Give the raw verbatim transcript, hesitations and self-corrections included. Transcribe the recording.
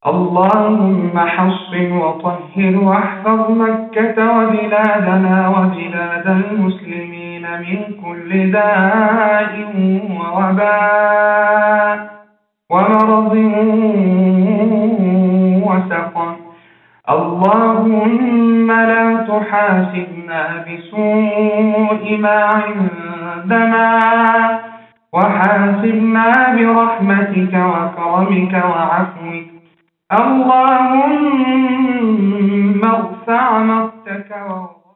اللهم حصن وطهر واحفظ مكة وبلادنا وبلاد المسلمين من كل داء ووباء ومرض وسقم. اللهم لا تحاسبنا بسوء ما عندنا، وحاسبنا برحمتك وكرمك وعفوك. اللهم ارفع مقتك